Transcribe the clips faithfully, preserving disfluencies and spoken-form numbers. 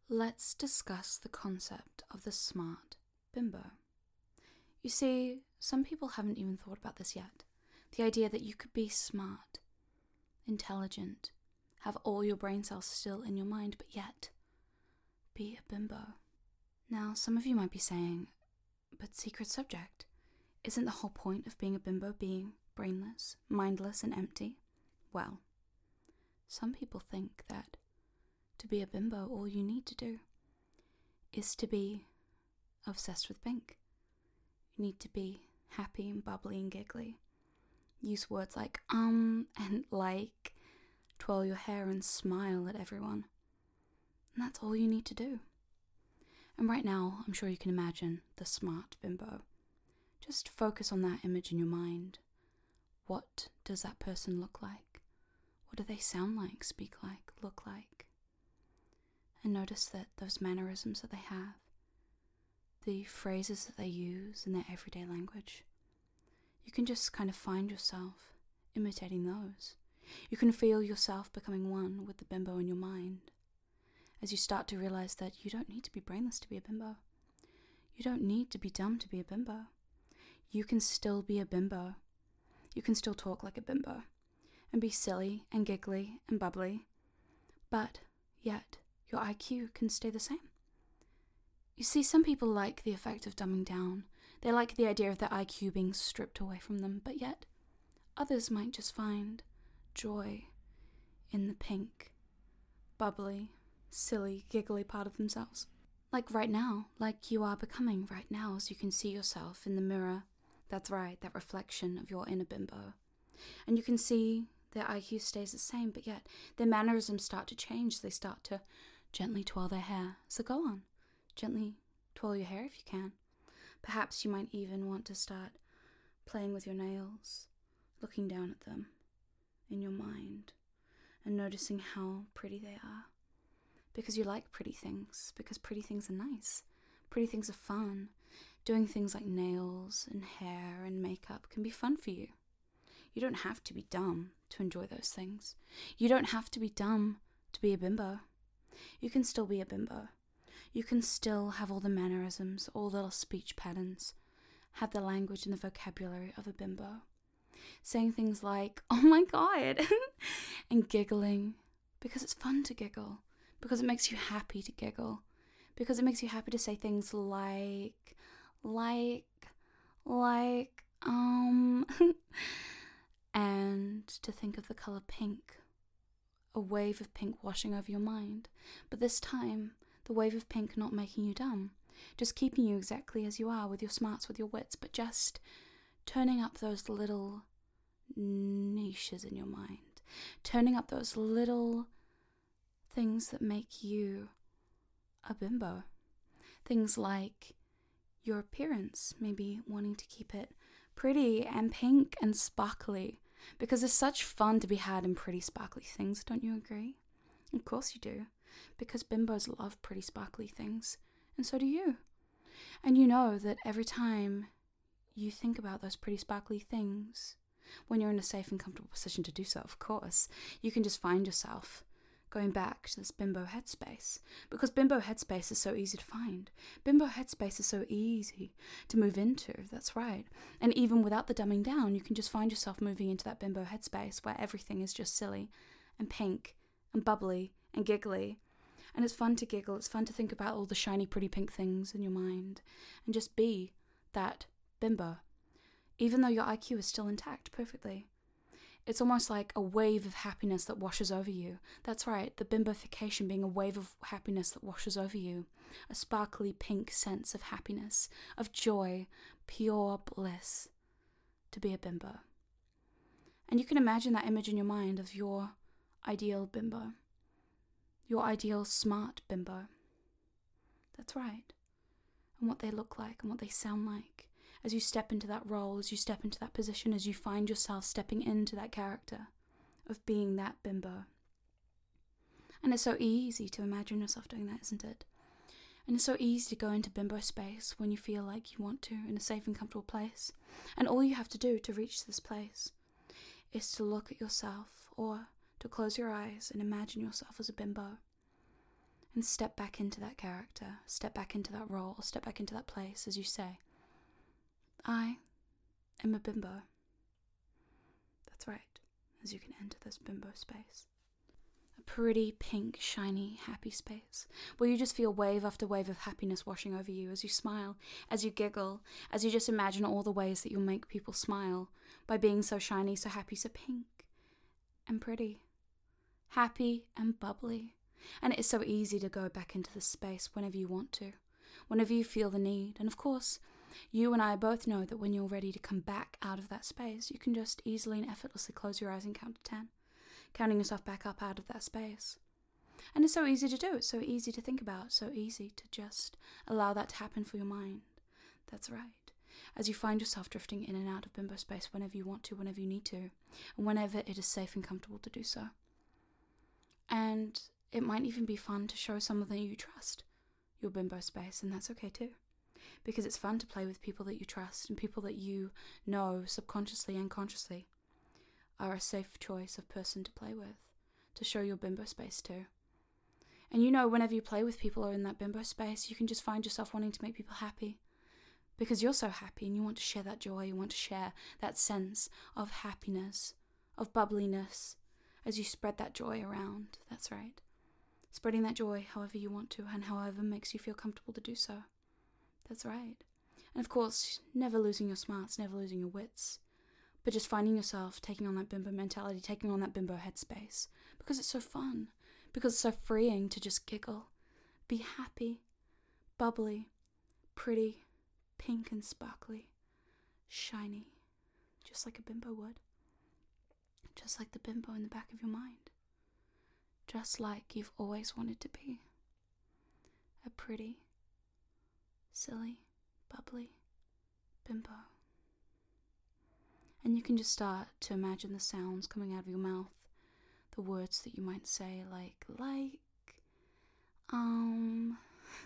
Let's discuss the concept of the smart bimbo. You see, some people haven't even thought about this yet. The idea that you could be smart, intelligent, have all your brain cells still in your mind, but yet be a bimbo. Now, some of you might be saying, but secret subject, isn't the whole point of being a bimbo being brainless, mindless, and empty? Well, some people think that to be a bimbo, all you need to do is to be obsessed with pink. You need to be happy and bubbly and giggly. Use words like um and like, twirl your hair and smile at everyone. And that's all you need to do. And right now, I'm sure you can imagine the smart bimbo. Just focus on that image in your mind. What does that person look like? What do they sound like, speak like, look like? And notice that those mannerisms that they have, the phrases that they use in their everyday language, you can just kind of find yourself imitating those. You can feel yourself becoming one with the bimbo in your mind as you start to realize that you don't need to be brainless to be a bimbo. You don't need to be dumb to be a bimbo. You can still be a bimbo. You can still talk like a bimbo and be silly and giggly and bubbly, but yet your I Q can stay the same. You see, some people like the effect of dumbing down. They like the idea of their I Q being stripped away from them, but yet others might just find joy in the pink, bubbly, silly, giggly part of themselves. Like right now, like you are becoming right now as you can see yourself in the mirror. That's right, that reflection of your inner bimbo. And you can see their I Q stays the same, but yet their mannerisms start to change. They start to gently twirl their hair. So go on, gently twirl your hair if you can. Perhaps you might even want to start playing with your nails, looking down at them in your mind and noticing how pretty they are. Because you like pretty things, because pretty things are nice. Pretty things are fun. Doing things like nails and hair and makeup can be fun for you. You don't have to be dumb to enjoy those things. You don't have to be dumb to be a bimbo. You can still be a bimbo. You can still have all the mannerisms, all the speech patterns, have the language and the vocabulary of a bimbo. Saying things like, oh my god, and giggling, because it's fun to giggle, because it makes you happy to giggle, because it makes you happy to say things like, like, like, um, and to think of the color pink, a wave of pink washing over your mind, but this time, the wave of pink not making you dumb, just keeping you exactly as you are with your smarts, with your wits, but just turning up those little niches in your mind, turning up those little things that make you a bimbo. Things like your appearance, maybe wanting to keep it pretty and pink and sparkly, because there's such fun to be had in pretty sparkly things, don't you agree? Of course you do, because bimbos love pretty sparkly things, and so do you. And you know that every time you think about those pretty sparkly things, when you're in a safe and comfortable position to do so, of course, you can just find yourself going back to this bimbo headspace, because bimbo headspace is so easy to find. Bimbo headspace is so easy to move into, that's right. And even without the dumbing down, you can just find yourself moving into that bimbo headspace where everything is just silly and pink and bubbly and giggly. And it's fun to giggle, it's fun to think about all the shiny pretty pink things in your mind and just be that bimbo, even though your I Q is still intact perfectly. It's almost like a wave of happiness that washes over you. That's right, the bimbofication being a wave of happiness that washes over you. A sparkly pink sense of happiness, of joy, pure bliss to be a bimbo. And you can imagine that image in your mind of your ideal bimbo. Your ideal smart bimbo. That's right. And what they look like and what they sound like. As you step into that role, as you step into that position, as you find yourself stepping into that character of being that bimbo. And it's so easy to imagine yourself doing that, isn't it? And it's so easy to go into bimbo space when you feel like you want to, in a safe and comfortable place. And all you have to do to reach this place is to look at yourself, or to close your eyes and imagine yourself as a bimbo. And step back into that character, step back into that role, step back into that place as you say, I am a bimbo. That's right, as you can enter this bimbo space. A pretty, pink, shiny, happy space, where you just feel wave after wave of happiness washing over you as you smile, as you giggle, as you just imagine all the ways that you'll make people smile by being so shiny, so happy, so pink and pretty, happy and bubbly. And it is so easy to go back into this space whenever you want to, whenever you feel the need. And of course, you and I both know that when you're ready to come back out of that space, you can just easily and effortlessly close your eyes and count to ten, counting yourself back up out of that space. And it's so easy to do, it's so easy to think about, so easy to just allow that to happen for your mind. That's right. As you find yourself drifting in and out of bimbo space whenever you want to, whenever you need to, and whenever it is safe and comfortable to do so. And it might even be fun to show someone that you trust your bimbo space, and that's okay too. Because it's fun to play with people that you trust and people that you know subconsciously and consciously are a safe choice of person to play with, to show your bimbo space to. And you know, whenever you play with people or in that bimbo space, you can just find yourself wanting to make people happy. Because you're so happy and you want to share that joy, you want to share that sense of happiness, of bubbliness, as you spread that joy around. That's right. Spreading that joy however you want to and however makes you feel comfortable to do so. That's right. And of course, never losing your smarts, never losing your wits, but just finding yourself taking on that bimbo mentality, taking on that bimbo headspace, because it's so fun, because it's so freeing to just giggle, be happy, bubbly, pretty, pink and sparkly, shiny, just like a bimbo would, just like the bimbo in the back of your mind. Just like you've always wanted to be. A pretty, silly, bubbly bimbo. And you can just start to imagine the sounds coming out of your mouth, the words that you might say like, like, um,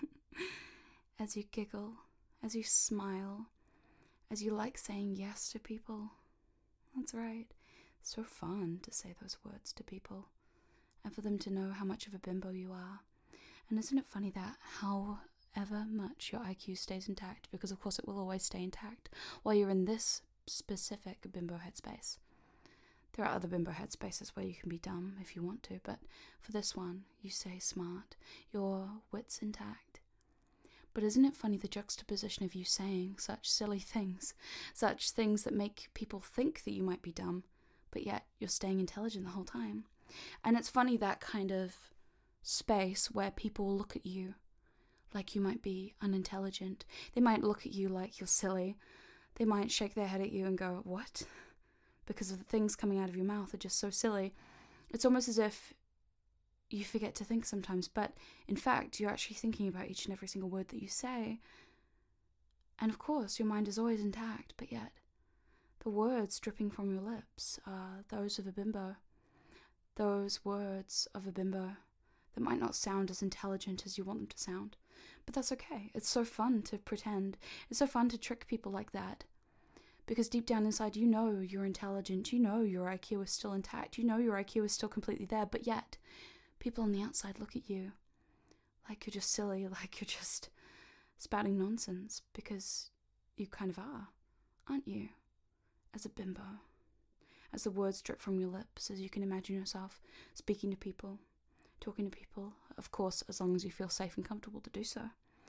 as you giggle, as you smile, as you like saying yes to people. That's right. It's so fun to say those words to people. And for them to know how much of a bimbo you are. And isn't it funny that however much your I Q stays intact, because of course it will always stay intact, while you're in this specific bimbo headspace. There are other bimbo headspaces where you can be dumb if you want to, but for this one, you stay smart, your wit's intact. But isn't it funny the juxtaposition of you saying such silly things, such things that make people think that you might be dumb, but yet you're staying intelligent the whole time? And it's funny that kind of space where people look at you like you might be unintelligent. They might look at you like you're silly. They might shake their head at you and go, what? Because of the things coming out of your mouth are just so silly. It's almost as if you forget to think sometimes, but in fact, you're actually thinking about each and every single word that you say. And of course, your mind is always intact, but yet the words dripping from your lips are those of a bimbo. Those words of a bimbo that might not sound as intelligent as you want them to sound. But that's okay. It's so fun to pretend. It's so fun to trick people like that. Because deep down inside, you know you're intelligent. You know your I Q is still intact. You know your I Q is still completely there. But yet, people on the outside look at you like you're just silly, like you're just spouting nonsense. Because you kind of are, aren't you? As a bimbo. As the words drip from your lips, as you can imagine yourself speaking to people, talking to people, of course, as long as you feel safe and comfortable to do so.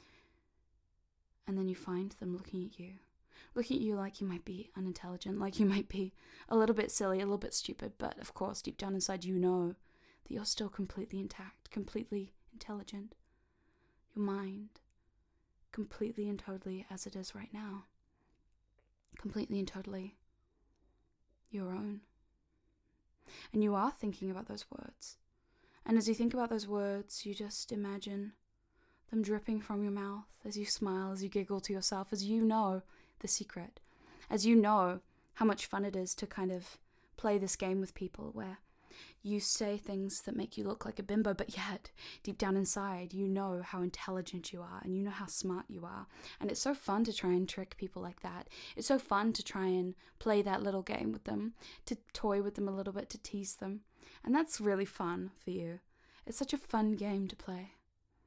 And then you find them looking at you, looking at you like you might be unintelligent, like you might be a little bit silly, a little bit stupid, but of course, deep down inside, you know that you're still completely intact, completely intelligent. Your mind, completely and totally as it is right now, completely and totally your own. And you are thinking about those words. And as you think about those words, you just imagine them dripping from your mouth as you smile, as you giggle to yourself, as you know the secret, as you know how much fun it is to kind of play this game with people where you say things that make you look like a bimbo, but yet deep down inside you know how intelligent you are and you know how smart you are. And it's so fun to try and trick people like that. It's so fun to try and play that little game with them, to toy with them a little bit, to tease them. And that's really fun for you. It's such a fun game to play.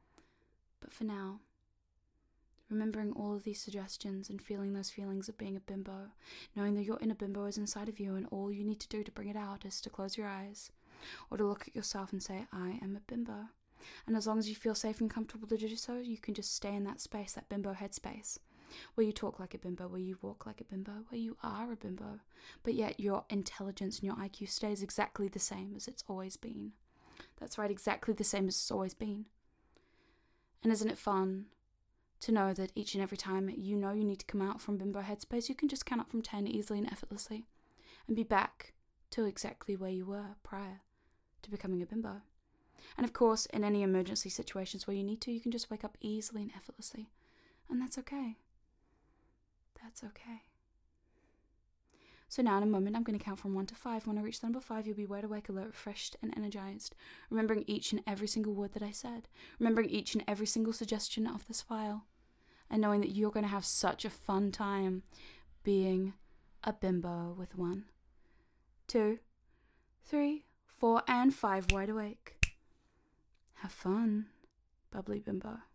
for now, remembering all of these suggestions and feeling those feelings of being a bimbo, knowing that your inner bimbo is inside of you and all you need to do to bring it out is to close your eyes or to look at yourself and say, I am a bimbo. And as long as you feel safe and comfortable to do so, you can just stay in that space, that bimbo headspace, where you talk like a bimbo, where you walk like a bimbo, where you are a bimbo, but yet your intelligence and your I Q stays exactly the same as it's always been. That's right, exactly the same as it's always been. And isn't it fun to know that each and every time you know you need to come out from bimbo headspace, you can just count up from ten easily and effortlessly and be back to exactly where you were prior to becoming a bimbo. And of course, in any emergency situations where you need to, you can just wake up easily and effortlessly. And that's okay. That's okay. So now in a moment, I'm going to count from one to five. When I reach the number five, you'll be wide awake, alert, refreshed, and energized, remembering each and every single word that I said, remembering each and every single suggestion of this file, and knowing that you're going to have such a fun time being a bimbo with one, two, three, four, and five wide awake. Have fun, bubbly bimbo.